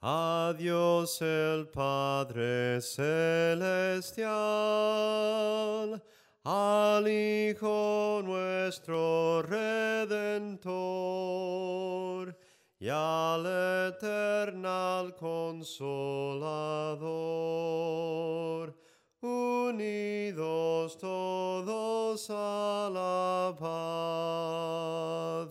A Dios el Padre celestial, al Hijo nuestro Redentor, y al eternal Consolador, unidos todos a la paz.